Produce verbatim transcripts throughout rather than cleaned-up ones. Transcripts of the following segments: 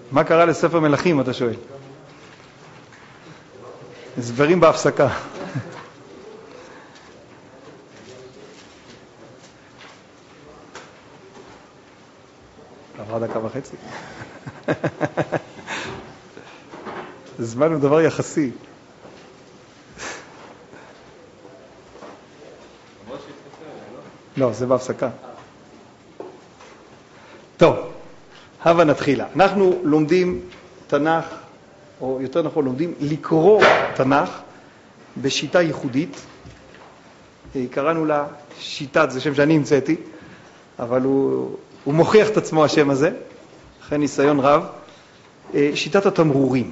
מה קרה לספר מלכים, אתה שואל? הסברים בהפסקה. עברה דקה וחצי. זמן הוא דבר יחסי. לא, זה בהפסקה. טוב, הבה נתחילה. אנחנו לומדים תנ"ך, או יותר נכון לומדים לקרוא תנ"ך בשיטה ייחודית. קראנו לה שיטת, זה שם שאני המצאתי, אבל הוא, הוא מוכיח את עצמו השם הזה, אחרי ניסיון רב. שיטת התמרורים.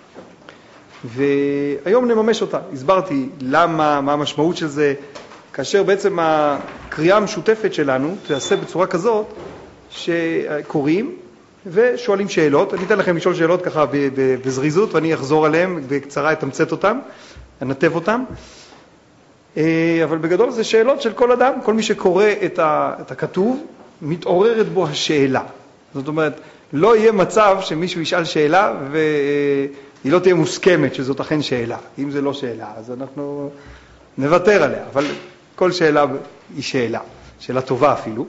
והיום נממש אותה. הסברתי למה, מה המשמעות של זה, כאשר בעצם הקריאה המשותפת שלנו תעשה בצורה כזאת שקוראים ושואלים שאלות. אני אתן לכם לשאול שאלות ככה בזריזות ואני אחזור עליהם בקצרה, אתמצת אותם, אנתב אותם. אבל בגדול זה שאלות של כל אדם, כל מי שקורא את הכתוב מתעוררת בו השאלה. זאת אומרת, לא יהיה מצב שמישהו ישאל שאלה והיא לא תהיה מוסכמת שזאת אכן שאלה. אם זה לא שאלה, אז אנחנו נוותר עליה. אבל כל שאלה היא שאלה, שאלה טובה אפילו.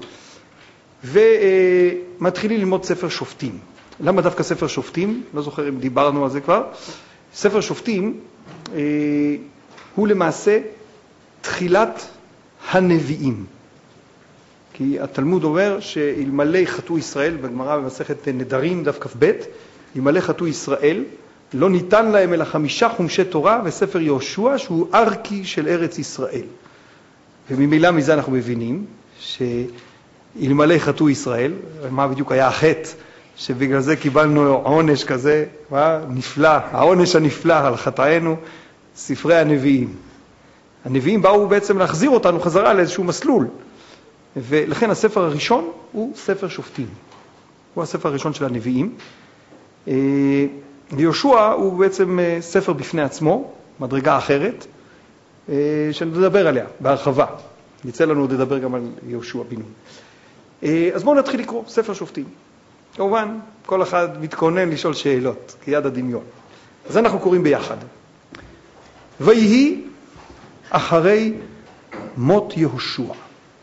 ומתחילים ללמוד ספר שופטים. למה דווקא ספר שופטים? לא זוכר אם דיברנו על זה כבר. ספר שופטים הוא למעשה תחילת הנביאים. כי התלמוד אומר שאלמלא חטאו ישראל, בגמרא במסכת נדרים דף כ"ב, אלמלא חטאו ישראל, לא ניתן להם אלא חמישה חומשי תורה וספר יהושע שהוא ארכי של ארץ ישראל. וממילא מזה אנחנו מבינים שאלמלא חטאו ישראל, מה בדיוק היה החטא, שבגלל זה קיבלנו עונש כזה, מה? נפלא, העונש הנפלא על חטאינו, ספרי הנביאים. הנביאים באו בעצם להחזיר אותנו חזרה לאיזשהו מסלול. ולכן הספר הראשון הוא ספר שופטים. הוא הספר הראשון של הנביאים. ויהושע הוא בעצם ספר בפני עצמו, מדרגה אחרת, שנדבר עליה בהרחבה. יצא לנו עוד לדבר גם על יהושע בן נון. אז בואו נתחיל לקרוא ספר שופטים. כמובן, כל אחד מתכונן לשאול שאלות, כיד הדמיון. אז אנחנו קוראים ביחד. ויהי אחרי מות יהושע.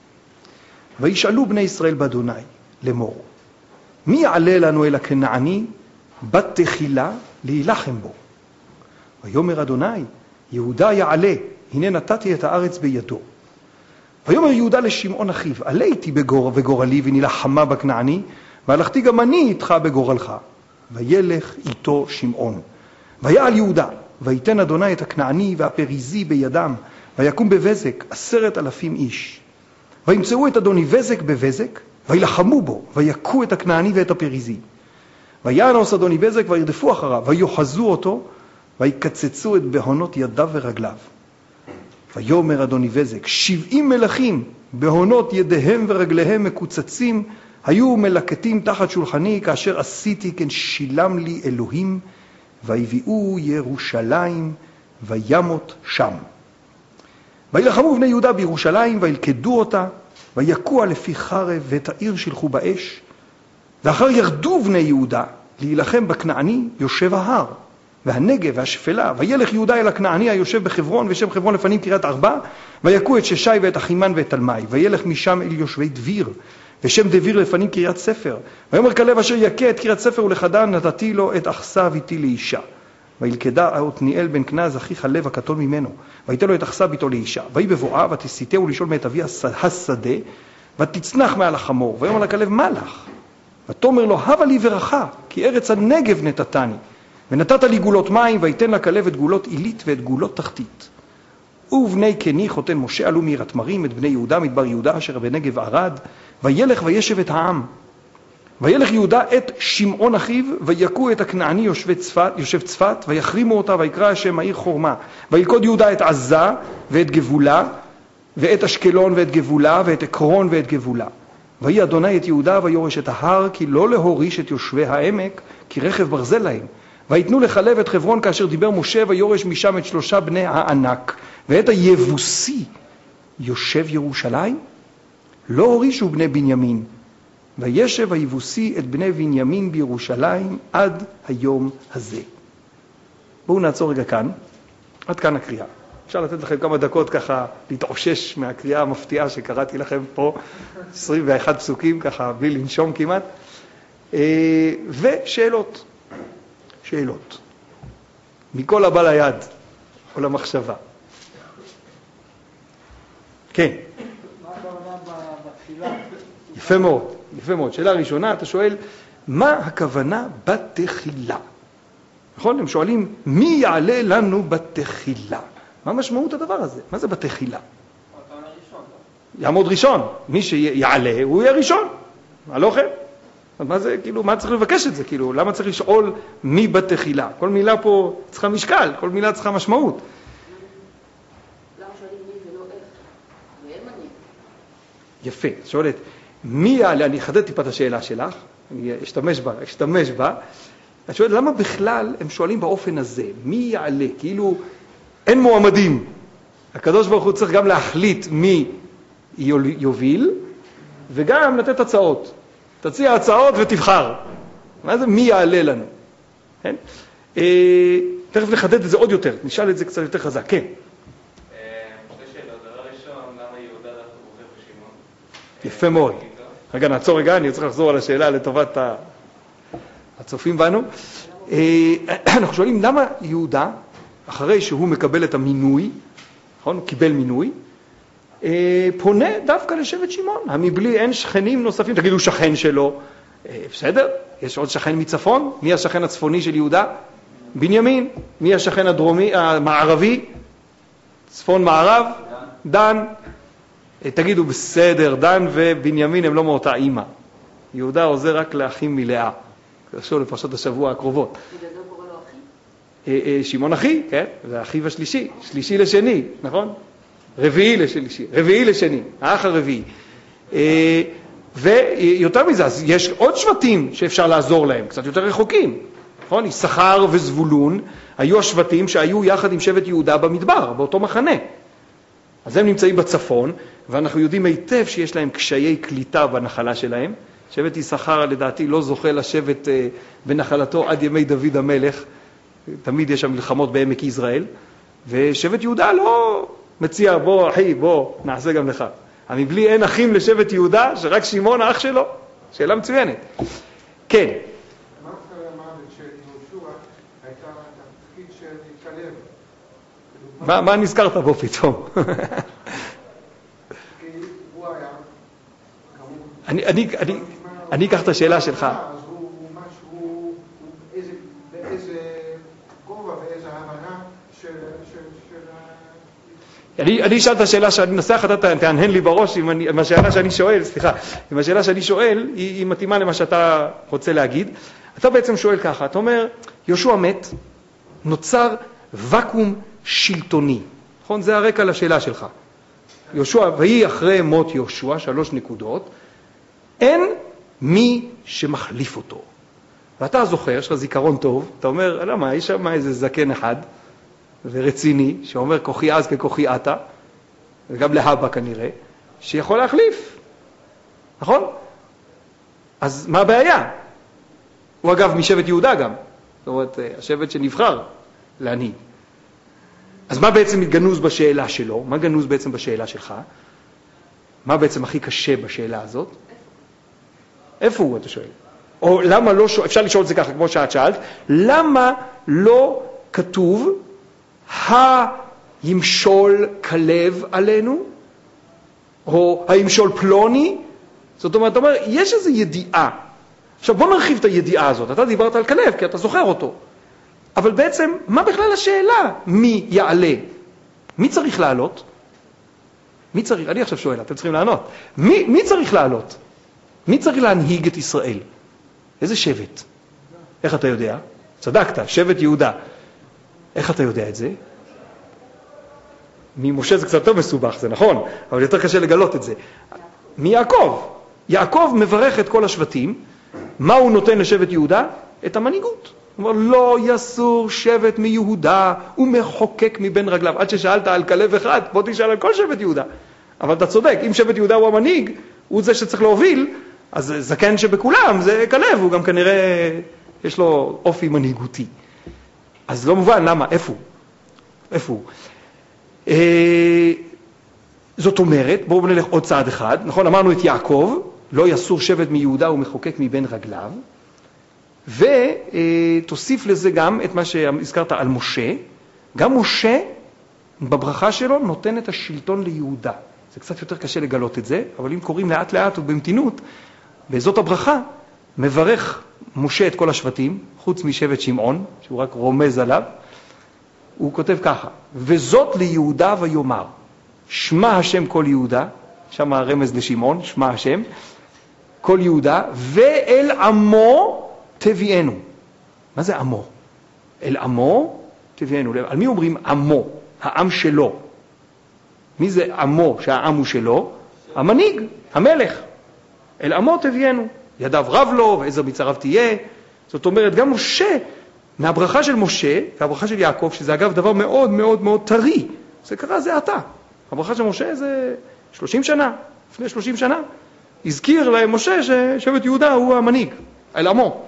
וישאלו בני ישראל באדוני לאמור, מי יעלה לנו אל הכנעני בת תחילה להילחם בו? ויאמר אדוני, יהודה יעלה, הנה נתתי את הארץ בידו. ויאמר יהודה לשמעון אחיו, עלה איתי בגור וגורלי ונלחמה בכנעני, והלכתי גם אני איתך בגורלך. וילך איתו שמעון. ויעל יהודה, ויתן אדוני את הכנעני והפריזי בידם, ויקום בבזק עשרת אלפים איש. וימצאו את אדוני בזק בבזק, וילחמו בו, ויכו את הכנעני ואת הפריזי. וינוס אדוני בזק, וירדפו אחריו, ויוחזו אותו, ויקצצו את בהונות ידיו ורגליו. ויאמר אדוני בזק, שבעים מלכים, בהונות ידיהם ורגליהם מקוצצים, היו מלקטים תחת שולחני, כאשר עשיתי כן שילם לי אלוהים, ויביאו ירושלים, וימות שם. וילחמו בני יהודה בירושלים, וילכדו אותה, ויקוע לפי חרב, ואת העיר שלחו באש. ואחר ירדו בני יהודה, להילחם בכנעני יושב ההר, והנגב והשפלה, וילך יהודה אל הכנעני היושב בחברון, ושם חברון לפנים קריית ארבע, ויקוע את ששי ואת אחימן ואת תלמי, וילך משם אל יושבי דביר, ושם דביר לפנים קריית ספר. ויאמר כלב אשר יכה את קריית ספר ולחדן, נתתי לו את אכסה ביתי לאישה. וילכדה עתניאל בן כנז אחיך לב הקטון ממנו, ויתן לו את אכסה ביתו לאישה. ויהי בבואה ותסיתהו לשאול מאת אבי השדה, ותצנח מעל החמור. ויאמר לכלב מה לך? ותאמר לו הבה לי ברכה, כי ארץ הנגב נתתני, ונתת לי גולות מים, ויתן לכלב את גולות עילית ואת גולות תחתית. ובני קני חותן משה עלו מעיר התמרים את בני יהודה מדבר יהודה אשר בנגב ערד, וילך וישב את העם. וילך יהודה את שמעון אחיו, ויכו את הכנעני יושב צפת, יושב צפת, ויחרימו אותה, ויקרא השם העיר חורמה. וילכוד יהודה את עזה ואת גבולה, ואת אשקלון ואת גבולה, ואת עקרון ואת גבולה. ויהי אדוני את יהודה ויורש את ההר, כי לא להוריש את יושבי העמק, כי רכב ברזל להם. ויתנו לחלב את חברון כאשר דיבר משה, ויורש משם את שלושה בני הענק, ואת היבוסי יושב ירושלים. לא הורישו בני בנימין, וישב היבוסי את בני בנימין בירושלים עד היום הזה. בואו נעצור רגע כאן. עד כאן הקריאה. אפשר לתת לכם כמה דקות ככה להתאושש מהקריאה המפתיעה שקראתי לכם פה, עשרים ואחד פסוקים ככה בלי לנשום כמעט. ושאלות. שאלות. מכל הבא ליד או למחשבה. כן. מה הכוונה בתחילה? יפה מאוד, יפה מאוד. שאלה ראשונה, אתה שואל, מה הכוונה בתחילה? נכון? הם שואלים, מי יעלה לנו בתחילה? מה משמעות הדבר הזה? מה זה בתחילה? יעמוד ראשון. מי שיעלה, הוא יהיה ראשון. מה לא כן? מה זה, כאילו, מה צריך לבקש את זה? כאילו, למה צריך לשאול מי בתחילה? כל מילה פה צריכה משקל, כל מילה צריכה משמעות. למה שואלים מי ולא איך? ואין מנהיג. יפה, שואלת, מי יעלה, אני אחדד טיפה את השאלה שלך, אני אשתמש בה, אשתמש בה. אני שואלת, למה בכלל הם שואלים באופן הזה? מי יעלה? כאילו, אין מועמדים. הקדוש ברוך הוא צריך גם להחליט מי יוביל, וגם לתת הצעות. תציע הצעות ותבחר. מה זה מי יעלה לנו? כן? אה, תכף נחדד את זה עוד יותר, נשאל את זה קצת יותר חזק. כן. שתי שאלות. דבר ראשון, למה יהודה דווקא בוחר בשמעון? יפה מאוד. רגע, נעצור רגע, אני צריך לחזור על השאלה לטובת הצופים בנו. אנחנו שואלים, למה יהודה, אחרי שהוא מקבל את המינוי, נכון? הוא קיבל מינוי, פונה דווקא לשבט שמעון. המבלי אין שכנים נוספים, תגידו שכן שלו, בסדר? יש עוד שכן מצפון? מי השכן הצפוני של יהודה? בנימין. מי השכן הדרומי, המערבי? צפון מערב? דן. תגידו בסדר, דן ובנימין הם לא מאותה אימא. יהודה עוזר רק לאחים מלאה. קשור לפרשות השבוע הקרובות. בגלל זה קורא לו אחי? שמעון אחי, כן? זה האחיו השלישי, שלישי לשני, נכון? רביעי לשלישי, רביעי לשני, האח הרביעי. ויותר מזה, אז יש עוד שבטים שאפשר לעזור להם, קצת יותר רחוקים. נכון? יששכר וזבולון היו השבטים שהיו יחד עם שבט יהודה במדבר, באותו מחנה. אז הם נמצאים בצפון, ואנחנו יודעים היטב שיש להם קשיי קליטה בנחלה שלהם. שבט יששכר לדעתי לא זוכה לשבת בנחלתו עד ימי דוד המלך, תמיד יש שם מלחמות בעמק יזרעאל, ושבט יהודה לא מציע, בוא אחי, בוא, נעשה גם לך. המבלי אין אחים לשבט יהודה, שרק שמעון האח שלו? שאלה מצוינת. כן. מה אחרי המוות של יהושע הייתה התפקיד של כלב? מה, מה נזכרת בו פתאום? כי הוא היה, אני, אני, אני, אני אקח את השאלה שלך. אז הוא משהו, באיזה גובה ואיזה הבנה של... אני, אני אשאל את השאלה שאני ננסח, אתה תענהן לי בראש עם, אני, עם השאלה שאני שואל, סליחה, עם השאלה שאני שואל, היא, היא מתאימה למה שאתה רוצה להגיד. אתה בעצם שואל ככה, אתה אומר, יהושע מת, נוצר וקום שלטוני. נכון? זה הרקע לשאלה שלך. יהושע, והיא אחרי מות יהושע, שלוש נקודות, אין מי שמחליף אותו. ואתה זוכר, יש לך זיכרון טוב, אתה אומר, למה, יש שם איזה זקן אחד, ורציני, שאומר כוחי אז ככוחי עתה, וגם להבא כנראה, שיכול להחליף. נכון? אז מה הבעיה? הוא אגב משבט יהודה גם. זאת אומרת, השבט שנבחר להנהיג. אז מה בעצם גנוז בשאלה שלו? מה גנוז בעצם בשאלה שלך? מה בעצם הכי קשה בשאלה הזאת? איפה הוא, אתה שואל? או למה לא, אפשר לשאול את זה ככה, כמו שאת שאלת, למה לא כתוב הימשול כלב עלינו, או הימשול פלוני? זאת אומרת, אתה אומר, יש איזו ידיעה. עכשיו בוא נרחיב את הידיעה הזאת. אתה דיברת על כלב, כי אתה זוכר אותו. אבל בעצם, מה בכלל השאלה? מי יעלה? מי צריך לעלות? מי צריך, אני עכשיו שואל, אתם צריכים לענות. מי, מי צריך לעלות? מי צריך להנהיג את ישראל? איזה שבט? איך אתה יודע? צדקת, שבט יהודה. איך אתה יודע את זה? ממשה זה קצת יותר מסובך, זה נכון, אבל יותר קשה לגלות את זה. מיעקב. יעקב מברך את כל השבטים. מה הוא נותן לשבט יהודה? את המנהיגות. הוא אומר, לא יסור שבט מיהודה, הוא מחוקק מבין רגליו. עד ששאלת על כלב אחד, בוא תשאל על כל שבט יהודה. אבל אתה צודק, אם שבט יהודה הוא המנהיג, הוא זה שצריך להוביל, אז זקן שבכולם זה כלב, הוא גם כנראה, יש לו אופי מנהיגותי. אז לא מובן, למה? איפה הוא? איפה הוא? אה, זאת אומרת, בואו נלך עוד צעד אחד, נכון? אמרנו את יעקב, לא יסור שבט מיהודה ומחוקק מבין רגליו, ותוסיף לזה גם את מה שהזכרת על משה. גם משה, בברכה שלו, נותן את השלטון ליהודה. זה קצת יותר קשה לגלות את זה, אבל אם קוראים לאט לאט ובמתינות, בזאת הברכה מברך משה את כל השבטים, חוץ משבט שמעון, שהוא רק רומז עליו. הוא כותב ככה, וזאת ליהודה ויאמר, שמע השם כל יהודה, שם הרמז לשמעון, שמע השם, כל יהודה, ואל עמו תביאנו. מה זה עמו? אל עמו תביאנו. על מי אומרים עמו? העם שלו. מי זה עמו שהעם הוא שלו? המנהיג, המלך. אל עמו תביאנו. ידיו רב לו ועזר מצריו תהיה. זאת אומרת, גם משה, מהברכה של משה והברכה של יעקב, שזה אגב דבר מאוד מאוד מאוד טרי, זה קרה זה עתה. הברכה של משה זה שלושים שנה, לפני שלושים שנה. הזכיר להם משה ששבט יהודה הוא המנהיג, אל עמו.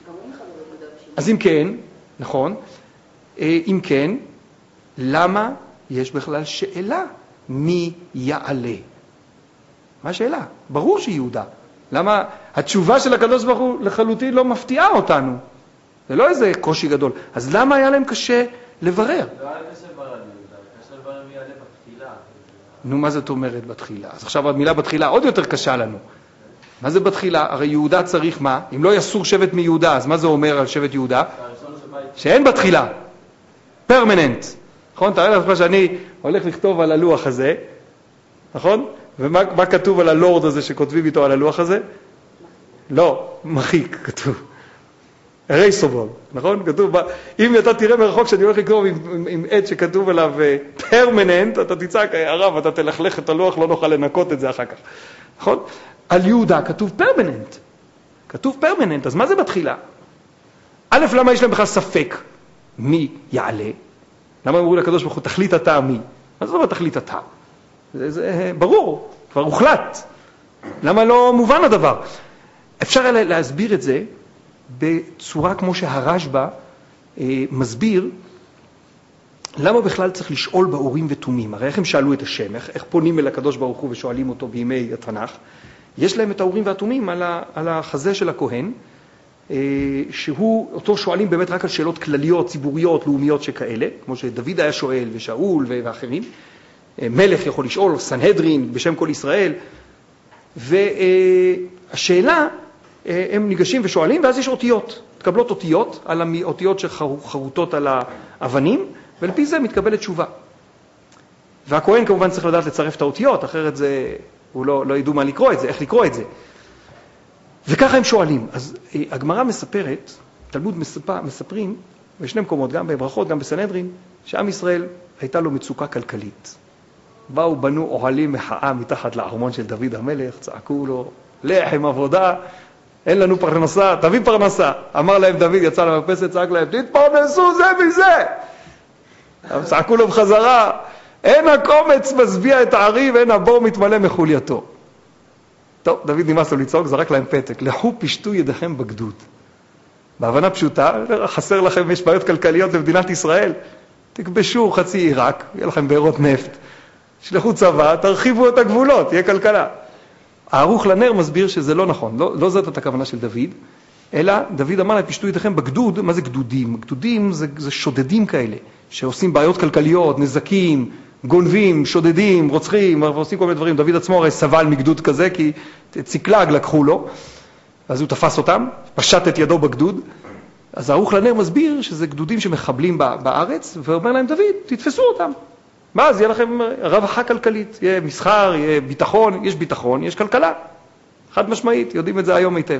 אז אם כן, נכון, אם כן, למה יש בכלל שאלה מי יעלה? מה השאלה? ברור שיהודה. למה התשובה של הקדוש ברוך הוא לחלוטין לא מפתיעה אותנו? זה לא איזה קושי גדול. אז למה היה להם קשה לברר? לא היה קשה לברר יהודה, קשה לברר מי יעלה בתחילה. נו, מה זאת אומרת בתחילה? אז עכשיו המילה בתחילה עוד יותר קשה לנו. מה זה בתחילה? הרי יהודה צריך מה? אם לא יסור שבט מיהודה, אז מה זה אומר על שבט יהודה? שאין בתחילה. פרמננט. נכון? תראה לך שאני הולך לכתוב על הלוח הזה, נכון? ומה מה כתוב על הלורד הזה שכותבים איתו על הלוח הזה? לא, מחיק כתוב. erasable, נכון? כתוב, אם אתה תראה מרחוק שאני הולך לכתוב עם, עם, עם עד שכתוב עליו פרמננט, אתה תצעק, הרב, אתה תלכלך את הלוח, לא נוכל לנקות את זה אחר כך. נכון? על יהודה כתוב פרמננט. כתוב פרמננט, אז מה זה בתחילה? א', למה יש להם בכלל ספק מי יעלה? למה אמרו לקדוש ברוך הוא, תחליט אתה מי? מה זה לא תחליט אתה? זה, זה ברור, כבר הוחלט. למה לא מובן הדבר? אפשר להסביר את זה בצורה כמו שהרשב"א אה, מסביר, למה בכלל צריך לשאול באורים ותומים? הרי איך הם שאלו את השם? איך, איך פונים אל הקדוש ברוך הוא ושואלים אותו בימי התנ"ך? יש להם את האורים והתומים על, ה, על החזה של הכהן, אה, שהוא, אותו שואלים באמת רק על שאלות כלליות, ציבוריות, לאומיות שכאלה, כמו שדוד היה שואל ושאול ואחרים. אה, מלך יכול לשאול, סנהדרין בשם כל ישראל. והשאלה, אה, הם ניגשים ושואלים, ואז יש אותיות. מתקבלות אותיות, על האותיות שחרוטות על האבנים, ולפי זה מתקבלת תשובה. והכהן כמובן צריך לדעת לצרף את האותיות, אחרת זה, הוא לא, לא ידעו מה לקרוא את זה, איך לקרוא את זה. וככה הם שואלים. אז הגמרא מספרת, תלמוד מספר, מספרים, בשני מקומות, גם בברכות, גם בסנהדרין, שעם ישראל הייתה לו מצוקה כלכלית. באו, בנו אוהלים מחאה מתחת לארמון של דוד המלך, צעקו לו, לחם עבודה, אין לנו פרנסה, תביא פרנסה. אמר להם דוד, יצא למרפסת, צעק להם, תתפרנסו זה מזה. צעקו לו בחזרה, אין הקומץ משביע את הערים, אין הבור מתמלא מחולייתו. טוב, דוד נמאס לו לצעוק, זרק להם פתק, לכו פשטו ידיכם בגדוד. בהבנה פשוטה, חסר לכם, יש בעיות כלכליות במדינת ישראל, תכבשו חצי עיראק, יהיה לכם בארות נפט, שלחו צבא, תרחיבו את הגבולות, יהיה כלכלה. הערוך לנר מסביר שזה לא נכון, לא, לא זאת את הכוונה של דוד, אלא דוד אמר להם, פשטו ידיכם בגדוד. מה זה גדודים? גדודים זה, זה שודדים כאלה, שעושים בעיות כלכליות, נזקים, גונבים, שודדים, רוצחים, ועושים כל מיני דברים. דוד עצמו הרי סבל מגדוד כזה, כי ציקלג לקחו לו, אז הוא תפס אותם, פשט את ידו בגדוד. אז הערוך לנר מסביר שזה גדודים שמחבלים בארץ, ואומר להם, דוד, תתפסו אותם. ואז יהיה לכם רווחה כלכלית, יהיה מסחר, יהיה ביטחון, יש ביטחון, יש כלכלה. חד משמעית, יודעים את זה היום היטב.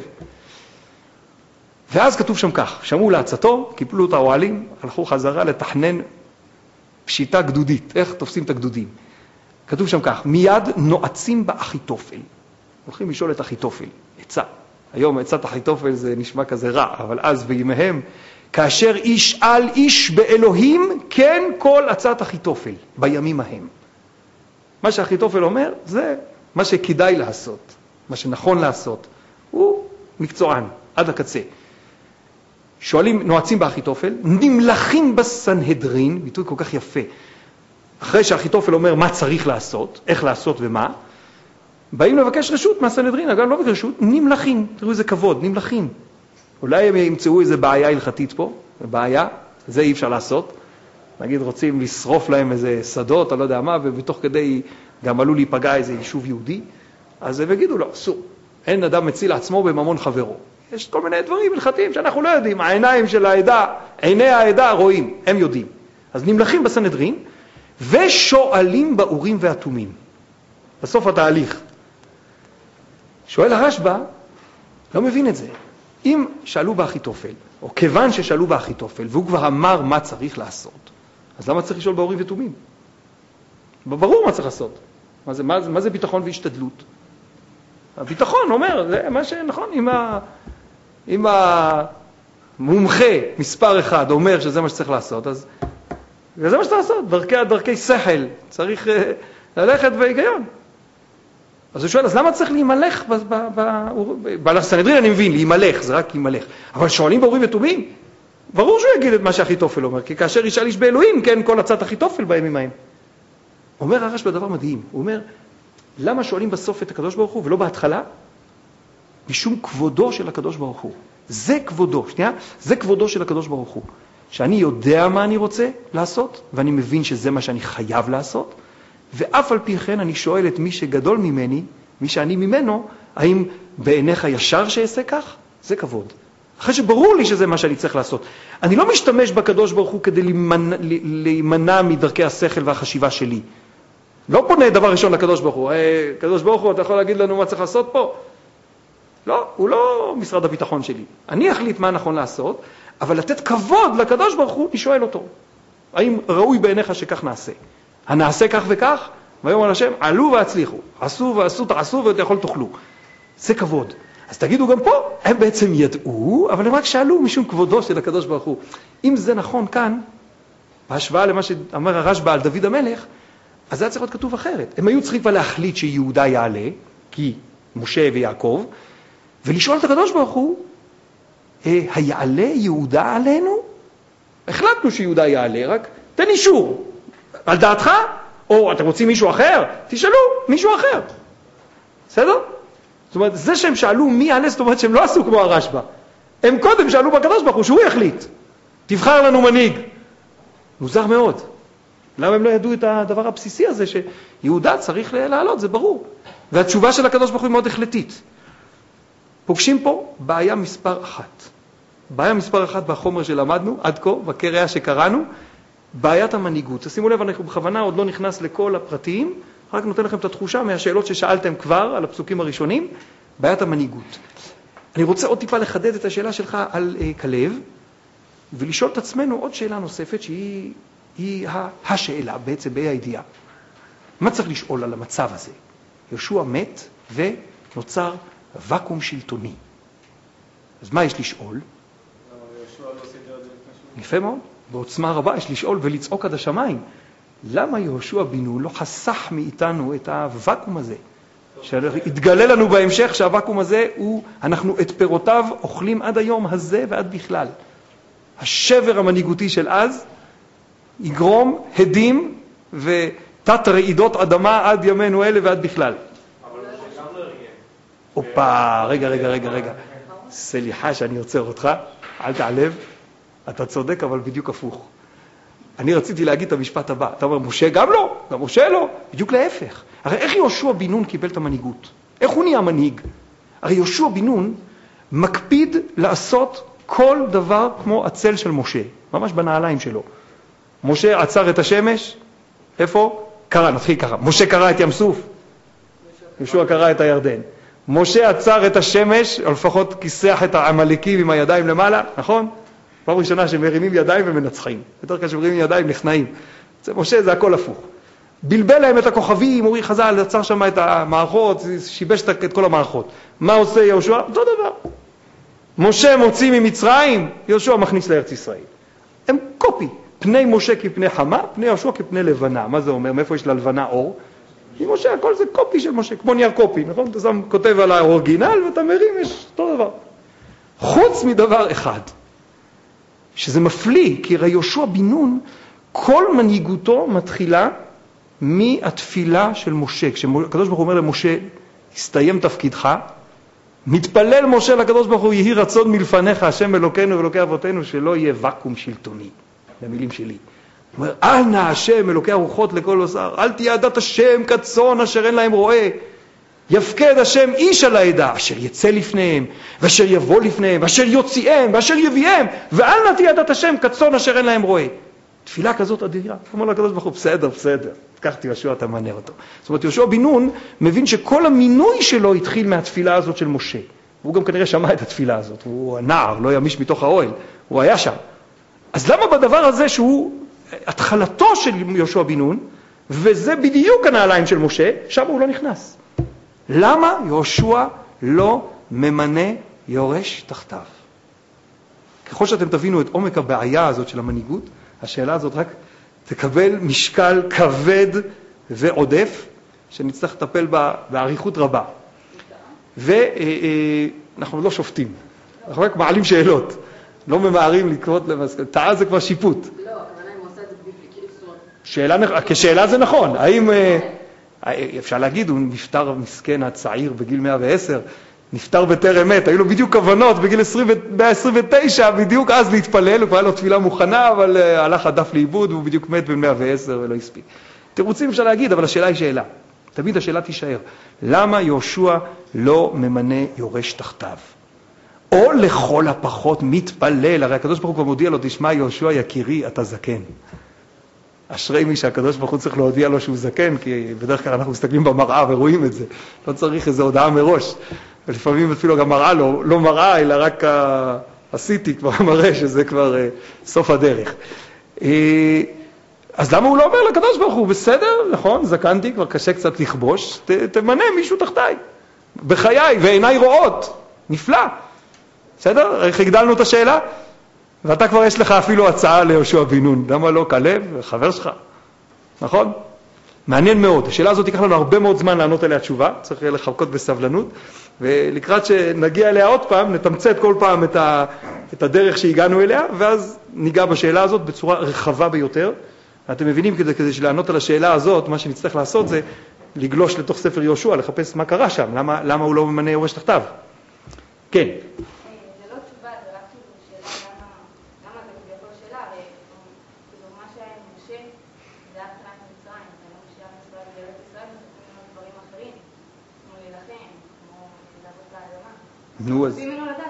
ואז כתוב שם כך, שמעו לעצתו, קיפלו את האוהלים, הלכו חזרה לתכנן פשיטה גדודית. איך תופסים את הגדודים? כתוב שם כך, מיד נועצים באחיתופל. הולכים לשאול את אחיתופל, עצה. היום עצת אחיתופל זה נשמע כזה רע, אבל אז בימיהם, כאשר איש על איש באלוהים, כן כל עצת אחיתופל, בימים ההם. מה שאחיתופל אומר, זה מה שכדאי לעשות, מה שנכון לעשות, הוא מקצוען, עד הקצה. שואלים, נועצים באחיתופל, נמלכים בסנהדרין, ביטוי כל כך יפה. אחרי שהאחיתופל אומר מה צריך לעשות, איך לעשות ומה, באים לבקש רשות מהסנהדרין, אגב לא ברשות, נמלכים, תראו איזה כבוד, נמלכים. אולי הם ימצאו איזה בעיה הלכתית פה, בעיה, זה אי אפשר לעשות. נגיד רוצים לשרוף להם איזה שדות, אני לא יודע מה, ובתוך כדי גם עלו להיפגע איזה יישוב יהודי, אז הם יגידו לו, אסור, אין אדם מציל עצמו בממון חברו. יש כל מיני דברים הלכתיים שאנחנו לא יודעים, העיניים של העדה, עיני העדה רואים, הם יודעים. אז נמלכים בסנהדרין, ושואלים באורים והתומים. בסוף התהליך. שואל הרשב"א, לא מבין את זה. אם שאלו באחיתופל, או כיוון ששאלו באחיתופל, והוא כבר אמר מה צריך לעשות, אז למה צריך לשאול באורים ותומים? ברור מה צריך לעשות. מה זה, מה, מה זה ביטחון והשתדלות? הביטחון אומר, זה מה שנכון, אם, ה, אם המומחה מספר אחד אומר שזה מה שצריך לעשות, אז זה מה שצריך לעשות, דרכי, דרכי שכל, צריך ללכת בהיגיון. אז הוא שואל, אז למה צריך להימלך? בסנהדרין אני מבין, להימלך, זה רק להימלך. אבל שואלים באורים ותומים, ברור שהוא יגיד את מה שאחיתופל אומר, כי כאשר ישאל איש באלוהים, כן, כל עצת אחיתופל בימים ההם. אומר הרשב"א דבר מדהים, הוא אומר, למה שואלים בסוף את הקדוש ברוך הוא ולא בהתחלה? משום כבודו של הקדוש ברוך הוא. זה כבודו, שנייה, זה כבודו של הקדוש ברוך הוא. שאני יודע מה אני רוצה לעשות, ואני מבין שזה מה שאני חייב לעשות, ואף על פי כן אני שואל את מי שגדול ממני, מי שאני ממנו, האם בעיניך ישר שיעשה כך? זה כבוד. אחרי שברור לי שזה מה שאני צריך לעשות. אני לא משתמש בקדוש ברוך הוא כדי להימנע, להימנע מדרכי השכל והחשיבה שלי. לא פונה דבר ראשון לקדוש ברוך הוא. hey, קדוש ברוך הוא, אתה יכול להגיד לנו מה צריך לעשות פה? לא, הוא לא משרד הביטחון שלי. אני אחליט מה נכון לעשות, אבל לתת כבוד לקדוש ברוך הוא, אני שואל אותו. האם ראוי בעיניך שכך נעשה? הנעשה כך וכך? ויאמר השם, עלו והצליחו. עשו ועשו, תעשו ואתה יכול תאכלו. זה כבוד. אז תגידו גם פה, הם בעצם ידעו, אבל הם רק שאלו משום כבודו של הקדוש ברוך הוא. אם זה נכון כאן, בהשוואה למה שאמר הרשב"א על דוד המלך, אז זה היה צריך להיות כתוב אחרת. הם היו צריכים כבר להחליט שיהודה יעלה, כי משה ויעקב, ולשאול את הקדוש ברוך הוא, היעלה יהודה עלינו? החלטנו שיהודה יעלה, רק תן אישור. על דעתך? או אתם רוצים מישהו אחר? תשאלו מישהו אחר. בסדר? זאת אומרת, זה שהם שאלו מי יעלה, זאת אומרת שהם לא עשו כמו הרשב"א. הם קודם שאלו בקדוש ברוך הוא, שהוא יחליט. תבחר לנו מנהיג. מוזר מאוד. למה הם לא ידעו את הדבר הבסיסי הזה שיהודה צריך לעלות, זה ברור. והתשובה של הקדוש ברוך הוא היא מאוד החלטית. פוגשים פה בעיה מספר אחת. בעיה מספר אחת בחומר שלמדנו, עד כה, בקריאה שקראנו, בעיית המנהיגות. שימו לב, אנחנו בכוונה עוד לא נכנס לכל הפרטים, רק נותן לכם את התחושה מהשאלות ששאלתם כבר על הפסוקים הראשונים, בעיית המנהיגות. אני רוצה עוד טיפה לחדד את השאלה שלך על uh, כלב, ולשאול את עצמנו עוד שאלה נוספת שהיא היא השאלה, בעצם בה"א הידיעה. מה צריך לשאול על המצב הזה? יהושע מת ונוצר וקום שלטוני. אז מה יש לשאול? יפה מאוד. בעוצמה רבה יש לשאול ולצעוק עד השמיים. למה יהושע בן נון לא חסך מאיתנו את הוואקום הזה? שהתגלה לנו בהמשך שהוואקום הזה הוא, אנחנו את פירותיו אוכלים עד היום הזה ועד בכלל. השבר המנהיגותי של אז יגרום הדים ותת רעידות אדמה עד ימינו אלה ועד בכלל. אבל שגם לא ארגן. אופה, רגע, רגע, רגע, רגע. סליחה שאני עוצר אותך, אל תעלב. אתה צודק, אבל בדיוק הפוך. אני רציתי להגיד את המשפט הבא. אתה אומר, משה גם לא, גם משה לא. בדיוק להפך. הרי איך יהושע בן נון קיבל את המנהיגות? איך הוא נהיה מנהיג? הרי יהושע בן נון מקפיד לעשות כל דבר כמו הצל של משה, ממש בנעליים שלו. משה עצר את השמש, איפה? קרא, נתחיל ככה. משה קרא את ים סוף, יהושע קרא את הירדן. משה עצר את השמש, או לפחות כיסח את העמלקים עם הידיים למעלה, נכון? פעם ראשונה שמרימים ידיים ומנצחים. יותר כאשר שמרימים ידיים נכנעים. משה זה הכל הפוך. בלבל להם את הכוכבים, אורי חז"ל עצר שם את המערכות, שיבש את כל המערכות. מה עושה יהושע? אותו דבר. משה מוציא ממצרים, יהושע מכניס לארץ ישראל. הם קופי. פני משה כפני חמה, פני יהושע כפני לבנה. מה זה אומר? מאיפה יש ללבנה אור? עם משה, הכל זה קופי של משה, כמו נייר קופי, נכון? אתה שם, כותב על האורגינל ואתה מרים, יש אותו דבר. חוץ מדבר אחד, שזה מפליא, כי הרי יהושע בן נון, כל מנהיגותו מתחילה מהתפילה של משה. כשהקדוש ברוך הוא אומר למשה, הסתיים תפקידך, מתפלל משה לקדוש ברוך הוא, יהי רצון מלפניך, השם אלוקינו ואלוקי אבותינו, שלא יהיה וקום שלטוני, במילים שלי. הוא אומר, אל נא השם אלוקי הרוחות לכל עושר, אל תהיה עדת השם כצאן אשר אין להם רועה, יפקד השם איש על העדה, אשר יצא לפניהם, ואשר יבוא לפניהם, ואשר יוציאם, ואשר יביאם, ואל נא תהיה עדת השם כצאן אשר אין להם רועה. תפילה כזאת אדירה. אומר לקדוש ברוך הוא, בסדר, בסדר, תקחתי יהושע, תמנה אותו. זאת אומרת, יהושע בן נון מבין שכל המינוי שלו התחיל מהתפילה הזאת של משה. והוא גם כנראה שמע את התפילה הזאת. הוא הנער, לא ימיש מתוך האוהל. הוא היה שם. אז למה בדבר הזה שהוא התחלתו של יהושע בן נון, וזה בדיוק הנעליים של משה, שם הוא לא נכנס. למה יהושע לא ממנה יורש תחתיו? ככל שאתם תבינו את עומק הבעיה הזאת של המנהיגות, השאלה הזאת רק תקבל משקל כבד ועודף, שנצטרך לטפל בה בעריכות רבה. ואנחנו לא שופטים, אנחנו רק מעלים שאלות, לא ממהרים לקרות למסקנות. טעה זה כבר שיפוט. לא, הכוונה אם הוא עושה את זה בלי שאלה, כשאלה זה נכון. האם, אפשר להגיד, הוא נפטר מסכן הצעיר בגיל מאה ועשר, נפטר בטרם מת, היו לו בדיוק כוונות בגיל מאה עשרים ותשע, בדיוק אז להתפלל, הוא כבר היה לו תפילה מוכנה, אבל הלך הדף לאיבוד, והוא בדיוק מת בין מאה ועשר ולא הספיק. תירוצים אפשר להגיד, אבל השאלה היא שאלה. תמיד השאלה תישאר. למה יהושע לא ממנה יורש תחתיו? או לכל הפחות מתפלל, הרי הקדוש ברוך הוא כבר מודיע לו, תשמע יהושע יקירי, אתה זקן. אשרי מי שהקדוש ברוך הוא צריך להודיע לו שהוא זקן, כי בדרך כלל אנחנו מסתכלים במראה ורואים את זה. לא צריך איזו הודעה מראש. ולפעמים אפילו גם מראה לא, לא מראה, אלא רק עשיתי כבר מראה שזה כבר סוף הדרך. אז למה הוא לא אומר לקדוש ברוך הוא, בסדר, נכון, זקנתי, כבר קשה קצת לכבוש, ת, תמנה מישהו תחתיי, בחיי, ועיניי רואות, נפלא. בסדר? איך הגדלנו את השאלה? ואתה כבר יש לך אפילו הצעה ליהושע בן נון. למה לא כלב? חבר שלך. נכון? מעניין מאוד. השאלה הזאת תיקח לנו הרבה מאוד זמן לענות עליה תשובה. צריך לחכות בסבלנות. ולקראת שנגיע אליה עוד פעם, נתמצת כל פעם את, ה, את הדרך שהגענו אליה, ואז ניגע בשאלה הזאת בצורה רחבה ביותר. אתם מבינים, כדי, כדי שלענות על השאלה הזאת, מה שנצטרך לעשות זה לגלוש לתוך ספר יהושע, לחפש מה קרה שם. למה, למה הוא לא ממנה יורש תחתיו? כן. נו, אז...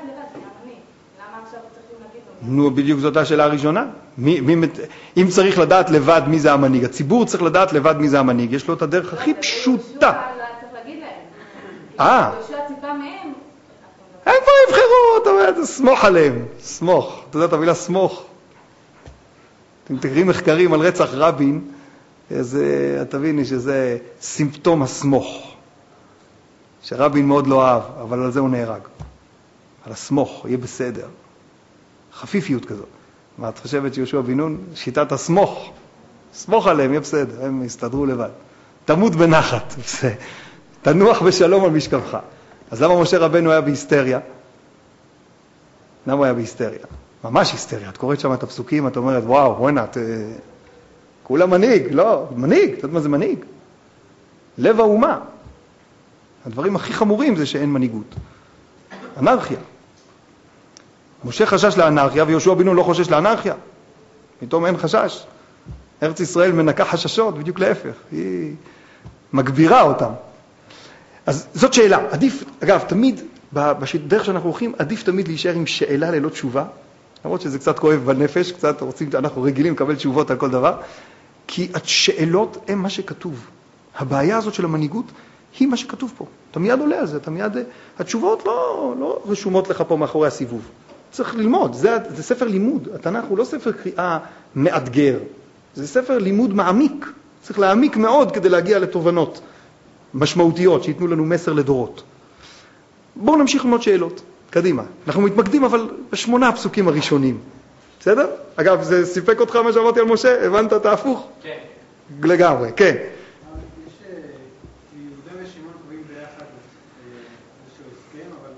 נו, בדיוק זאת השאלה הראשונה. מי, מי, אם צריך לדעת לבד מי זה המנהיג, הציבור צריך לדעת לבד מי זה המנהיג, יש לו את הדרך הכי פשוטה. צריך להגיד להם. אה. יהושע ציפה מהם. הם כבר יבחרו, אתה אומר, סמוך עליהם, סמוך. אתה יודע את המילה סמוך? אתם תקראים מחקרים על רצח רבין, אז תביני שזה סימפטום הסמוך. שרבין מאוד לא אהב, אבל על זה הוא נהרג. על הסמוך, יהיה בסדר. חפיפיות כזאת. מה, את חושבת שיהושע בן נון? שיטת הסמוך. סמוך עליהם, יהיה בסדר, הם יסתדרו לבד. תמות בנחת, תנוח בשלום על משכבך. אז למה משה רבנו היה בהיסטריה? למה הוא היה בהיסטריה? ממש היסטריה. את קוראת שם את הפסוקים, את אומרת, וואו, בוא'נה, את... כולה מנהיג, לא, מנהיג, אתה יודע מה זה מנהיג? לב האומה. הדברים הכי חמורים זה שאין מנהיגות. אנרכיה. משה חשש לאנרכיה, ויהושע בן נון לא חושש לאנרכיה. פתאום אין חשש. ארץ ישראל מנקה חששות, בדיוק להפך. היא מגבירה אותם. אז זאת שאלה. עדיף, אגב, תמיד, בדרך שאנחנו הולכים, עדיף תמיד להישאר עם שאלה ללא תשובה. למרות שזה קצת כואב בנפש, קצת רוצים, אנחנו רגילים לקבל תשובות על כל דבר. כי השאלות הן מה שכתוב. הבעיה הזאת של המנהיגות היא מה שכתוב פה. אתה מיד עולה על זה, אתה מיד... התשובות לא, לא רשומות לך פה מאחורי הסיבוב. צריך ללמוד, זה, זה ספר לימוד. התנ"ך הוא לא ספר קריאה מאתגר. זה ספר לימוד מעמיק. צריך להעמיק מאוד כדי להגיע לתובנות משמעותיות, שיתנו לנו מסר לדורות. בואו נמשיך ללמוד שאלות. קדימה. אנחנו מתמקדים אבל בשמונה הפסוקים הראשונים. בסדר? אגב, זה סיפק אותך מה שאמרתי על משה? הבנת את ההפוך? כן. לגמרי, כן. יש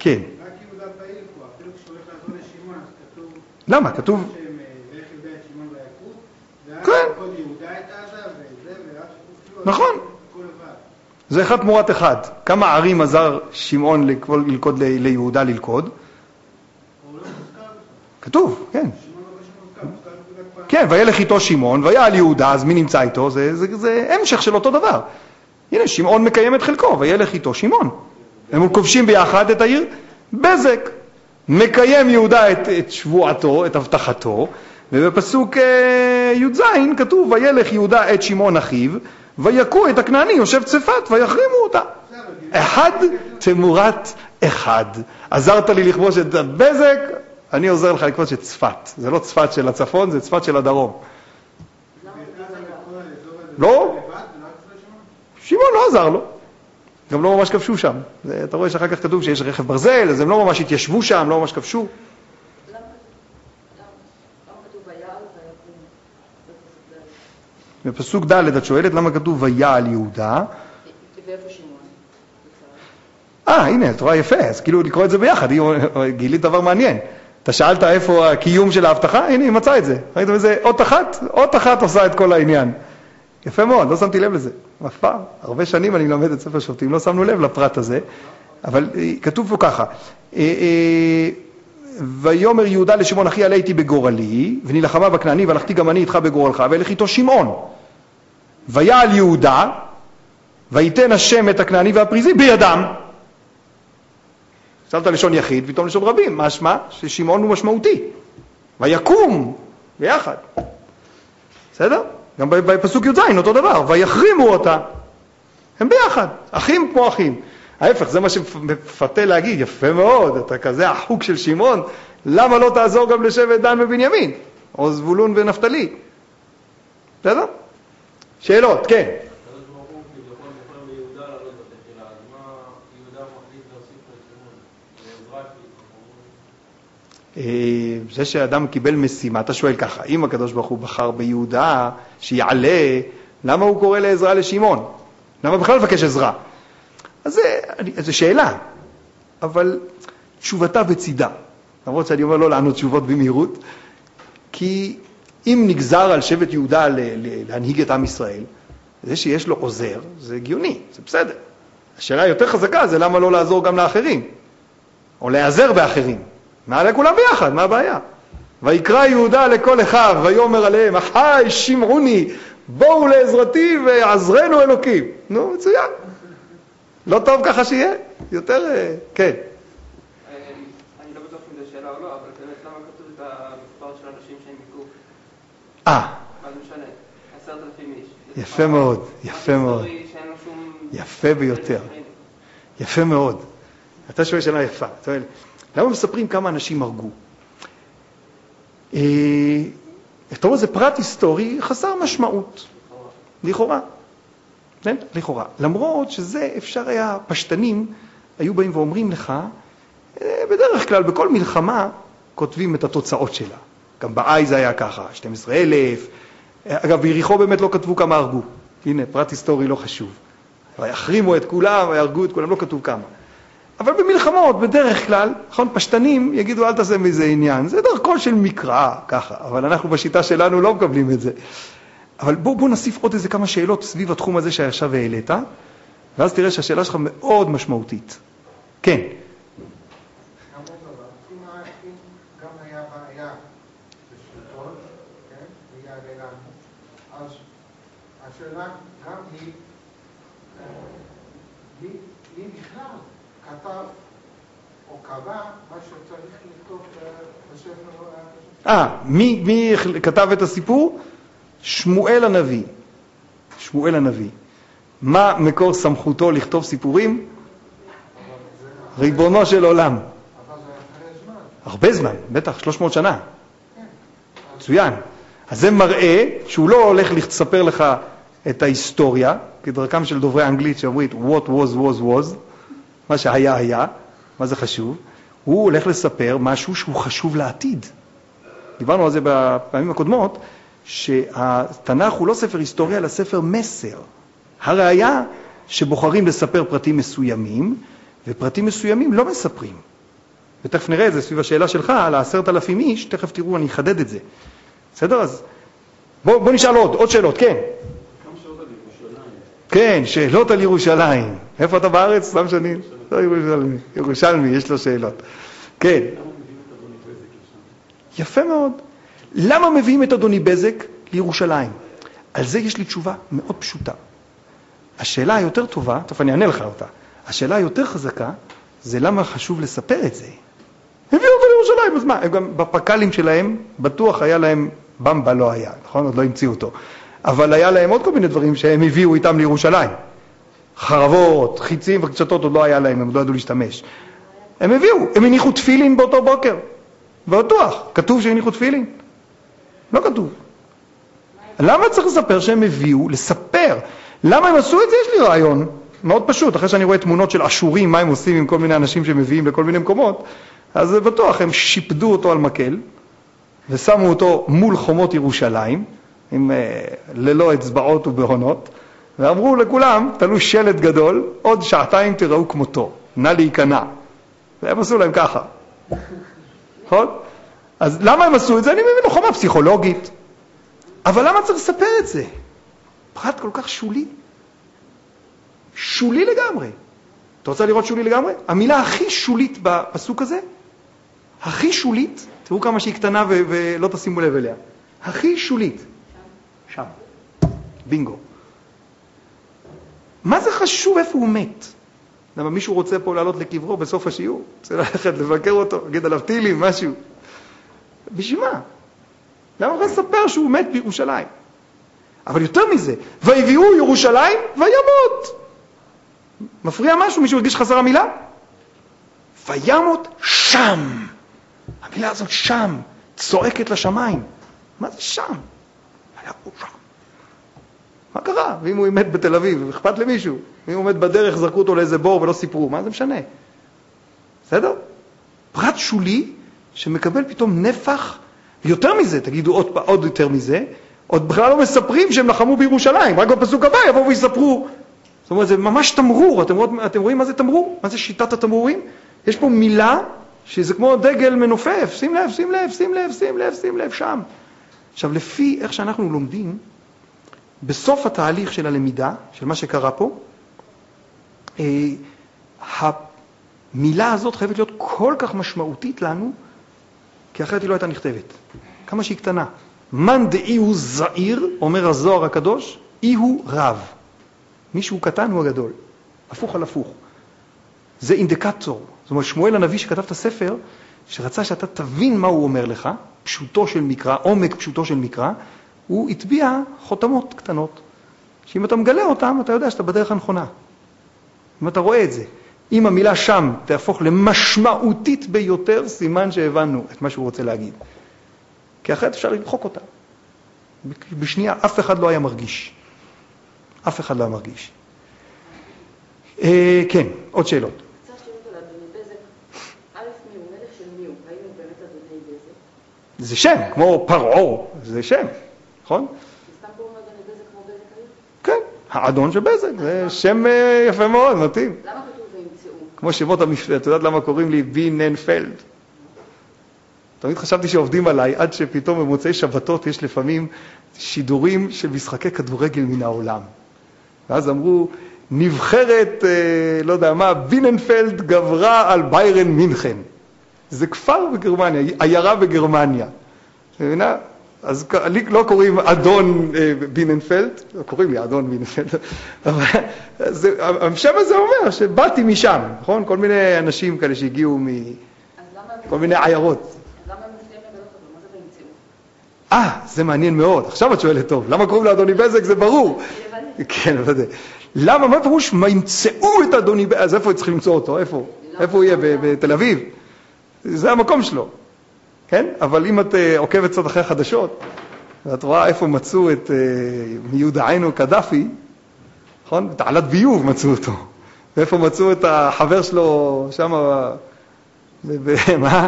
כן. רק יהודה פעיל פה, אפילו כשהולך לעזור לשמעון, אז כתוב... למה? כתוב... שהם, ואיך יהודה את שמעון ויקוד, ואז כן. כל יהודה את עזה, וזה, ורק שכתוב... נכון. כל לבד. זה אחד תמורת אחד. כמה ערים עזר שמעון ללכוד ליהודה ללכוד? הוא לא מוזכר בכלל. כתוב, כן. שמעון לא מוזכר, מוזכר רק פעם. כן, וילך איתו שמעון, והיה יהודה, אז מי נמצא איתו? זה, זה, זה המשך של אותו דבר. הנה, שמעון מקיים את חלקו, וילך איתו שמעון. הם כובשים ביחד את העיר בזק. מקיים יהודה את, את שבועתו, את הבטחתו, ובפסוק אה, י"ז כתוב, וילך יהודה את שמעון אחיו, ויקו את הכנעני יושב צפת, ויחרימו אותה. אחד תמורת אחד. עזרת לי לכבוש את בזק, אני עוזר לך לכבוש את צפת. זה לא צפת של הצפון, זה צפת של הדרום. לא? שמעון לא עזר לו. גם לא ממש כבשו שם. זה, אתה רואה שאחר כך כתוב שיש רכב ברזל, אז הם לא ממש התיישבו שם, לא ממש כבשו. למה כתוב ויעל ויקום? בפסוק ד' את שואלת למה כתוב ויעל יהודה. ואיפה שמעון? אה, הנה, את רואה יפה, אז כאילו לקרוא את זה ביחד, גילית דבר מעניין. אתה שאלת איפה הקיום של ההבטחה? הנה, היא מצאה את זה. ראית בזה, אות אחת, אות אחת עושה את כל העניין. יפה מאוד, לא שמתי לב לזה. אף פעם, הרבה שנים אני מלמד את ספר שופטים, לא שמנו לב לפרט הזה, אבל כתוב פה ככה, ויאמר יהודה לשמעון אחי עלה איתי בגורלי, ונלחמה בכנעני, והלכתי גם אני איתך בגורלך, והלך איתו שמעון. ויעל יהודה, ויתן השם את הכנעני והפריזי בידם. שאלת לשון יחיד, פתאום לשון רבים, מה שמה? ששמעון הוא משמעותי. ויקום, ביחד. בסדר? גם בפסוק י"ז אותו דבר, ויחרימו אותה. הם ביחד, אחים כמו אחים. ההפך, זה מה שמפתה להגיד, יפה מאוד, אתה כזה החוק של שמעון, למה לא תעזור גם לשבט דן ובנימין? או זבולון ונפתלי. בסדר? שאלות, כן. זה שאדם קיבל משימה, אתה שואל ככה, אם הקדוש ברוך הוא בחר ביהודה שיעלה, למה הוא קורא לעזרה לשמעון? למה בכלל לבקש עזרה? אז זו שאלה, אבל תשובתה בצידה. למרות שאני אומר לא לענות תשובות במהירות, כי אם נגזר על שבט יהודה להנהיג את עם ישראל, זה שיש לו עוזר, זה הגיוני, זה בסדר. השאלה היותר חזקה זה למה לא לעזור גם לאחרים, או להיעזר באחרים. נעלה כולם ביחד, מה הבעיה? ויקרא יהודה לכל אחיו, ויאמר עליהם, אחי שמעוני, בואו לעזרתי ועזרנו אלוקים. נו, מצוין. לא טוב ככה שיהיה? יותר, כן. אני לא בטוח אם זו שאלה או לא, אבל באמת למה כתוב את המספר של אנשים שהם יקרו? אה. מה זה משנה? עשרת אלפים איש. יפה מאוד, יפה מאוד. שאין לו שום... יפה ביותר. יפה מאוד. אתה שואל שאלה יפה. אתה אומר, למה מספרים כמה אנשים הרגו? אתה רואה, זה פרט היסטורי חסר משמעות. לכאורה. כן? לכאורה. למרות שזה אפשר היה, פשטנים היו באים ואומרים לך, בדרך כלל בכל מלחמה כותבים את התוצאות שלה. גם באי זה היה ככה, שנים עשר אלף. אגב, ביריחו באמת לא כתבו כמה הרגו. הנה, פרט היסטורי לא חשוב. ויחרימו את כולם, ויהרגו את כולם, לא כתוב כמה. אבל במלחמות, בדרך כלל, נכון, פשטנים יגידו, אל תעשה מזה עניין. זה דרכו של מקרא, ככה. אבל אנחנו בשיטה שלנו לא מקבלים את זה. אבל בוא, בוא נוסיף עוד איזה כמה שאלות סביב התחום הזה שעכשיו העלית, ואז תראה שהשאלה שלך מאוד משמעותית. כן. גם היה בעיה בשלטון, כן? ויעלה לנו. אז השאלה גם היא, מי בכלל כתב או קבע מה שצריך לכתוב בספר... אה, מי, מי כתב את הסיפור? שמואל הנביא. שמואל הנביא. מה מקור סמכותו לכתוב סיפורים? ריבונו של עולם. אבל זה אחרי זמן. הרבה זמן, בטח, שלוש מאות שנה. מצוין. אז זה מראה שהוא לא הולך לספר לך את ההיסטוריה, כדרכם של דוברי אנגלית שאומרים what was was was, מה שהיה היה, מה זה חשוב. הוא הולך לספר משהו שהוא חשוב לעתיד. דיברנו על זה בפעמים הקודמות, שהתנ"ך הוא לא ספר היסטוריה, אלא ספר מסר. הראיה שבוחרים לספר פרטים מסוימים, ופרטים מסוימים לא מספרים. ותכף נראה את זה סביב השאלה שלך על העשרת אלפים איש, תכף תראו, אני אחדד את זה. בסדר? אז בוא, בוא נשאל עוד, עוד שאלות, כן. כמה שאלות על ירושלים? כן, שאלות על ירושלים. איפה אתה בארץ? סתם שנים? לא ירושלמי. ירושלמי, יש לו שאלות. כן. למה מביאים את אדוני בזק לשם? יפה מאוד. למה מביאים את אדוני בזק לירושלים? על זה יש לי תשובה מאוד פשוטה. השאלה היותר טובה, טוב אני אענה לך אותה, השאלה היותר חזקה זה למה חשוב לספר את זה. הביאו אותו לירושלים, אז מה? הם גם בפקלים שלהם, בטוח היה להם, במבה לא היה, נכון? עוד לא המציאו אותו. אבל היה להם עוד כל מיני דברים שהם הביאו איתם לירושלים. חרבות, חיצים וקצתות עוד לא היה להם, הם לא ידעו להשתמש. הם הביאו, הם הניחו תפילין באותו בוקר. בטוח, כתוב שהניחו תפילין? לא כתוב. למה צריך לספר שהם הביאו? לספר. למה הם עשו את זה? יש לי רעיון. מאוד פשוט. אחרי שאני רואה תמונות של אשורים, מה הם עושים עם כל מיני אנשים שמביאים לכל מיני מקומות, אז בטוח הם שיפדו אותו על מקל, ושמו אותו מול חומות ירושלים, עם אה, ללא אצבעות ובהונות, ואמרו לכולם, תלו שלט גדול, עוד שעתיים תראו כמותו, נא להיכנע. והם עשו להם ככה. נכון? אז למה הם עשו את זה? אני מבין, חומה פסיכולוגית. אבל למה צריך לספר את זה? פרט כל כך שולי. שולי לגמרי. אתה רוצה לראות שולי לגמרי? המילה הכי שולית בפסוק הזה, הכי שולית, תראו כמה שהיא קטנה ו- ולא תשימו לב אליה. הכי שולית. שם. בינגו. מה זה חשוב איפה הוא מת? למה מישהו רוצה פה לעלות לקברו בסוף השיעור? רוצה ללכת לבקר אותו, להגיד עליו טילים, משהו. בשביל מה? למה הוא לספר שהוא מת בירושלים? אבל יותר מזה, ויביאו ירושלים וימות. מפריע משהו? מישהו הרגיש חסר המילה? וימות שם. המילה הזאת שם, צועקת לשמיים. מה זה שם? היה פה שם. מה קרה? ואם הוא מת בתל אביב, אכפת למישהו. אם הוא מת בדרך, זרקו אותו לאיזה בור ולא סיפרו. מה זה משנה? בסדר? פרט שולי שמקבל פתאום נפח, יותר מזה, תגידו עוד, עוד יותר מזה, עוד בכלל לא מספרים שהם לחמו בירושלים, רק בפסוק הבא יבואו ויספרו. זאת אומרת, זה ממש תמרור, אתם רואים, אתם רואים מה זה תמרור? מה זה שיטת התמרורים? יש פה מילה שזה כמו דגל מנופף, שים לב, שים לב, שים לב, שים לב, שים לב, שם. עכשיו, לפי איך שאנחנו לומדים, בסוף התהליך של הלמידה, של מה שקרה פה, אה, המילה הזאת חייבת להיות כל כך משמעותית לנו, כי אחרת היא לא הייתה נכתבת. כמה שהיא קטנה. מן דאי הוא זעיר, אומר הזוהר הקדוש, אי הוא רב. מישהו קטן הוא הגדול. הפוך על הפוך. זה אינדיקטור. זאת אומרת, שמואל הנביא שכתב את הספר, שרצה שאתה תבין מה הוא אומר לך, פשוטו של מקרא, עומק פשוטו של מקרא, הוא הטביע חותמות קטנות. שאם אתה מגלה אותם, אתה יודע שאתה בדרך הנכונה. אם אתה רואה את זה. אם המילה שם תהפוך למשמעותית ביותר, סימן שהבנו את מה שהוא רוצה להגיד. כי אחרת אפשר למחוק אותה. בשנייה, אף אחד לא היה מרגיש. אף אחד לא היה מרגיש. אה, כן, עוד שאלות. קצת שאלות על אדוני בזק. א' מי הוא מלך של מי הוא? האם הוא באמת אדוני בזק? זה שם, כמו פרעה, זה שם, נכון? סתם קוראים אדוני בזק כמו בזק היום? כן, האדון של בזק, זה שם יפה מאוד, מתאים. למה כתוב והמצאו? כמו שמות המפלט, את יודעת למה קוראים לי ביננפלד? תמיד חשבתי שעובדים עליי, עד שפתאום במוצאי שבתות יש לפעמים שידורים של משחקי כדורגל מן העולם. ואז אמרו, נבחרת, אה, לא יודע מה, ביננפלד גברה על ביירן מינכן. זה כפר בגרמניה, עיירה בגרמניה. מבינה? אז לי לא קוראים אדון אה, ביננפלד, לא קוראים לי אדון ביננפלד, אבל זה, השם הזה אומר שבאתי משם, נכון? כל מיני אנשים כאלה שהגיעו מכל מיני עיירות. אה, זה מעניין מאוד. עכשיו את שואלת טוב. למה קוראים לאדוני בזק? זה ברור. כן, ודאי. למה? מה פירוש? מה ימצאו את אדוני בזק? אז איפה צריכים למצוא אותו? איפה? איפה הוא יהיה? בתל אביב? זה המקום שלו. כן? אבל אם את עוקבת קצת אחרי החדשות, ואת רואה איפה מצאו את מיודענו קדאפי, נכון? בתעלת ביוב מצאו אותו. ואיפה מצאו את החבר שלו שם, מה?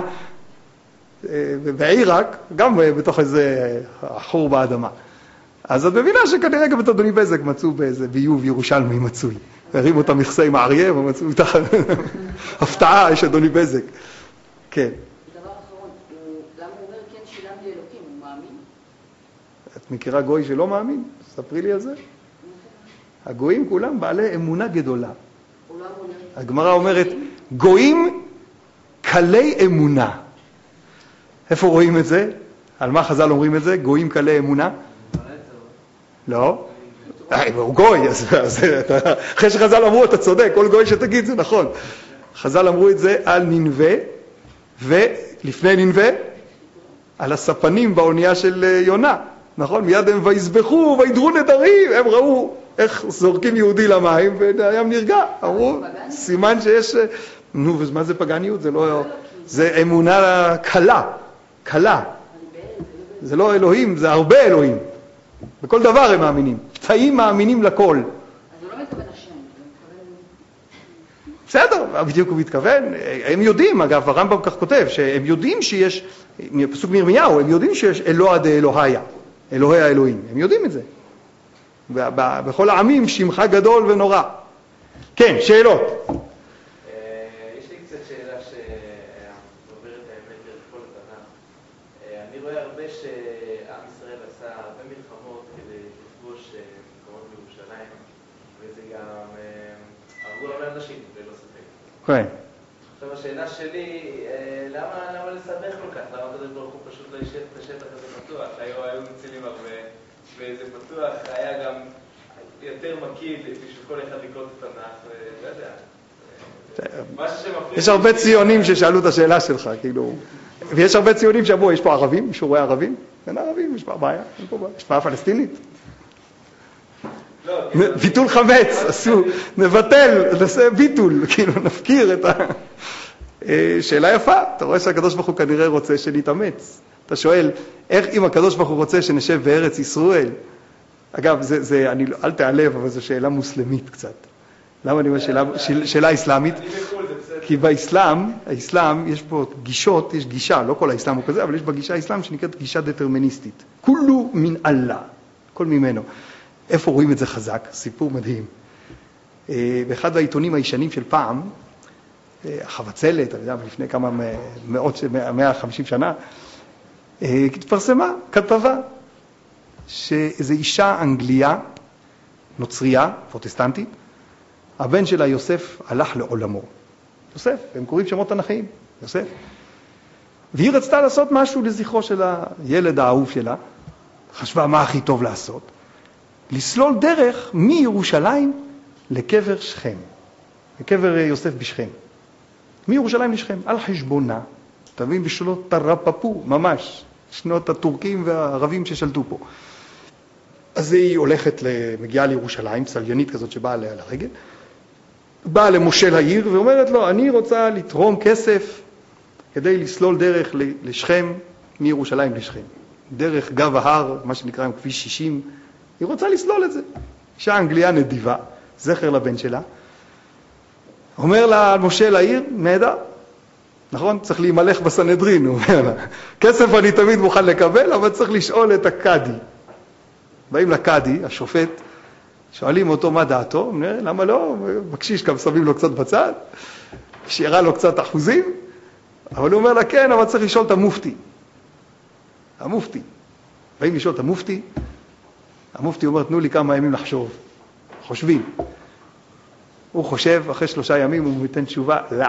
בעיראק, גם בתוך איזה חור באדמה. אז את מבינה שכנראה גם את אדוני בזק מצאו באיזה ביוב ירושלמי מצוי. הרים אותה מכסה עם האריה ומצאו תחת הפתעה, יש אדוני בזק. כן. דבר אחרון, הוא- למה הוא אומר כן שילמתי אלוקים? הוא מאמין? את מכירה גוי שלא מאמין? ספרי לי על זה. הגויים כולם בעלי אמונה גדולה. הוא לא אמור להיות... הגמרא אומרת, גויים קלי אמונה. איפה רואים את זה? על מה חז"ל אומרים את זה? גויים קלי אמונה? לא. אה, הוא גוי, אז, אז אתה, אחרי שחז"ל אמרו, אתה צודק, כל גוי שתגיד זה נכון. חז"ל אמרו את זה על נינווה, ולפני נינווה, על הספנים באונייה של יונה. נכון? מיד הם ויזבחו, וידרו נדרים, הם ראו איך זורקים יהודי למים, והים נרגע. אמרו, סימן שיש... נו, ומה זה פגניות? זה לא... זה אמונה קלה, קלה. זה לא אלוהים, זה הרבה אלוהים. בכל דבר הם מאמינים. תאים מאמינים לכל. אז הוא לא מתכוון השם, הוא מתכוון... בסדר, בדיוק הוא מתכוון. הם יודעים, אגב, הרמב"ם כך כותב, שהם יודעים שיש, פסוק מירמיהו, הם יודעים שיש אלוה דאלוהיה, אלוהי האלוהים. הם יודעים את זה. בכל העמים שמך גדול ונורא. כן, שאלות. יש לי קצת שאלה שעוברת האמת דרך כל התנ"ך. אני רואה הרבה שעם ישראל עשה הרבה מלחמות כדי לכבוש מקומות בירושלים, וזה גם הרגו הרבה אנשים, ללא ספק. כן. עכשיו השאלה שלי, למה למה לסבך כל כך? למה הקדוש ברוך הוא פשוט לא השאיר את השטח הזה פתוח? היו היו מצילים הרבה, וזה פתוח היה גם יותר מקיף בשביל כל אחד לקרוא את התנ"ך, ולא יודע. יש הרבה ציונים ששאלו את השאלה שלך, כאילו, ויש הרבה ציונים שאמרו, יש פה ערבים, מישהו רואה ערבים? אין ערבים, יש פה בעיה, אין פה בעיה, יש בעיה פלסטינית. ביטול חמץ, עשו, נבטל, נעשה ביטול, כאילו, נפקיר את ה... שאלה יפה, אתה רואה שהקדוש ברוך הוא כנראה רוצה שנתאמץ. אתה שואל, איך אם הקדוש ברוך הוא רוצה שנשב בארץ ישראל? אגב, זה, זה, אני, אל תעלב, אבל זו שאלה מוסלמית קצת. למה אני אומר שאלה, שאלה אסלאמית? כי באסלאם, האסלאם, יש פה גישות, יש גישה, לא כל האסלאם הוא כזה, אבל יש בגישה האסלאם שנקראת גישה דטרמיניסטית. כולו מן אללה, כל ממנו. איפה רואים את זה חזק? סיפור מדהים. באחד העיתונים הישנים של פעם, החבצלת, אני יודע, לפני כמה מאות, מאה וחמישים שנה, התפרסמה כתבה שאיזו אישה אנגליה, נוצרייה, פרוטסטנטית, הבן שלה יוסף הלך לעולמו. יוסף, הם קוראים שמות תנכיים, יוסף. והיא רצתה לעשות משהו לזכרו של הילד האהוב שלה, חשבה מה הכי טוב לעשות, לסלול דרך מירושלים לקבר שכם, לקבר יוסף בשכם. מירושלים לשכם, על חשבונה, תבין בשנות תרפפו, ממש, שנות הטורקים והערבים ששלטו פה. אז היא הולכת, מגיעה לירושלים, צליינית כזאת שבאה עליה לרגל, באה למושל העיר ואומרת לו, אני רוצה לתרום כסף כדי לסלול דרך לשכם, מירושלים לשכם. דרך גב ההר, מה שנקרא עם כביש שישים, היא רוצה לסלול את זה. אישה אנגליה נדיבה, זכר לבן שלה, אומר לה מושל העיר, נהדר, נכון? צריך להימלך בסנהדרין, הוא אומר לה. כסף אני תמיד מוכן לקבל, אבל צריך לשאול את הקאדי. באים לקאדי, השופט, שואלים אותו מה דעתו, הוא אומר, למה לא? בקשיש גם שמים לו קצת בצד, שירה לו קצת אחוזים, אבל הוא אומר לה, כן, אבל צריך לשאול את המופתי. המופתי. באים לשאול את המופתי, המופתי אומר, תנו לי כמה ימים לחשוב. חושבים. הוא חושב, אחרי שלושה ימים הוא ייתן תשובה, לא.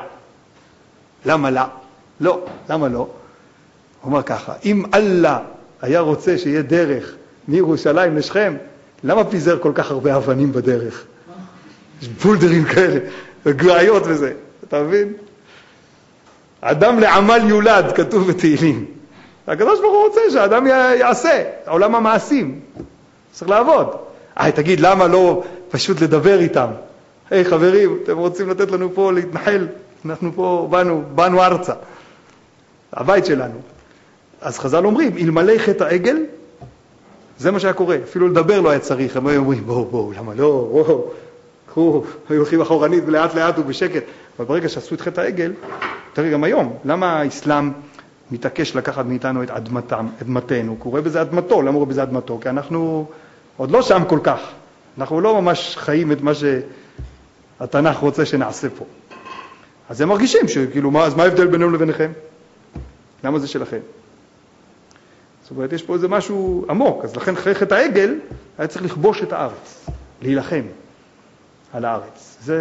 למה לא? לא. למה לא? הוא אומר ככה, אם אללה היה רוצה שיהיה דרך מירושלים לשכם, למה פיזר כל כך הרבה אבנים בדרך? יש בולדרים כאלה, וגרעיות וזה, אתה מבין? אדם לעמל יולד, כתוב בתהילים. הקדוש ברוך הוא רוצה שהאדם יעשה, עולם המעשים. צריך לעבוד. אה, תגיד, למה לא פשוט לדבר איתם? היי, hey, חברים, אתם רוצים לתת לנו פה להתנחל? אנחנו פה באנו, באנו ארצה. הבית שלנו. אז חז"ל אומרים, אלמלא חטא העגל, זה מה שהיה קורה. אפילו לדבר לא היה צריך. הם היו אומרים, בואו, בואו, למה לא? בואו, קחו, היו הולכים אחורנית ולאט לאט ובשקט. אבל ברגע שעשו את חטא העגל, תראי, גם היום, למה האסלאם מתעקש לקחת מאיתנו את אדמתם, אדמתנו? הוא קורא בזה אדמתו, למה הוא קורא בזה אדמתו? כי אנחנו עוד לא שם כל כך. אנחנו לא ממש חיים את מה שהתנ"ך רוצה שנעשה פה. אז הם מרגישים שכאילו, מה, אז מה ההבדל בינינו לביניכם? למה זה שלכם? זאת אומרת, יש פה איזה משהו עמוק, אז לכן אחרי חטא העגל היה צריך לכבוש את הארץ, להילחם על הארץ. זה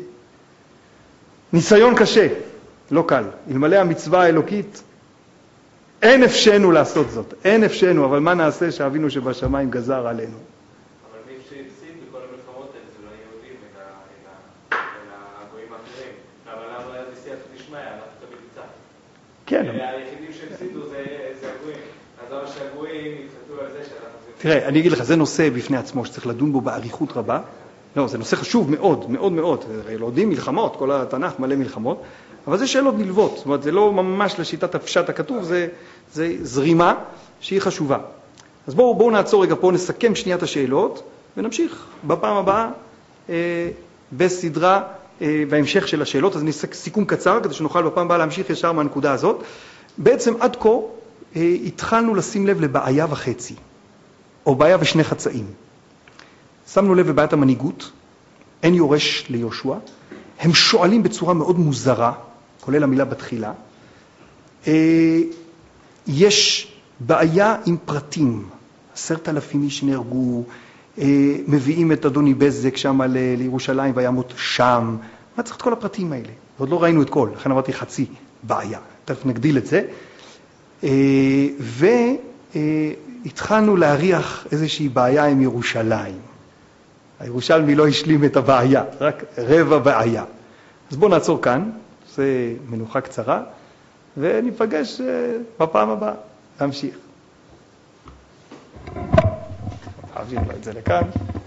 ניסיון קשה, לא קל. אלמלא המצווה האלוקית, אין אפשנו לעשות זאת, אין אפשנו, אבל מה נעשה שאבינו שבשמיים גזר עלינו? אבל מי שהפסיד בכל המלחמות האלה זה לא היהודים, אלא הגויים האחרים. אבל למה היה בסייעתא דשמיא, אנחנו תמיד ניצחנו. כן. היחידים שהפסידו זה הגויים. אז למה שהגויים יתחתו על זה שאנחנו... תראה, אני אגיד לך, זה נושא בפני עצמו שצריך לדון בו באריכות רבה. לא, זה נושא חשוב מאוד, מאוד מאוד. הרי לא יודעים מלחמות, כל התנ"ך מלא מלחמות, אבל זה שאלות נלוות. זאת אומרת, זה לא ממש לשיטת הפשט הכתוב, זה, זה זרימה שהיא חשובה. אז בואו, בואו נעצור רגע פה, נסכם שנייה את השאלות, ונמשיך בפעם הבאה אה, בסדרה, אה, בהמשך של השאלות. אז נסק סיכום קצר, כדי שנוכל בפעם הבאה להמשיך ישר מהנקודה הזאת. בעצם עד כה אה, התחלנו לשים לב לבעיה וחצי, או בעיה ושני חצאים. שמנו לב לבעיית המנהיגות, אין יורש ליהושע, הם שואלים בצורה מאוד מוזרה, כולל המילה בתחילה. יש בעיה עם פרטים, עשרת אלפים איש נהרגו, מביאים את אדוני בזק שם לירושלים וימות שם, מה צריך את כל הפרטים האלה? עוד לא ראינו את כל, לכן אמרתי חצי בעיה, תכף נגדיל את זה. והתחלנו להריח איזושהי בעיה עם ירושלים. הירושלמי לא השלים את הבעיה, רק רבע בעיה. אז בואו נעצור כאן, זה מנוחה קצרה, וניפגש בפעם הבאה, להמשיך. אעביר לו את זה לכאן.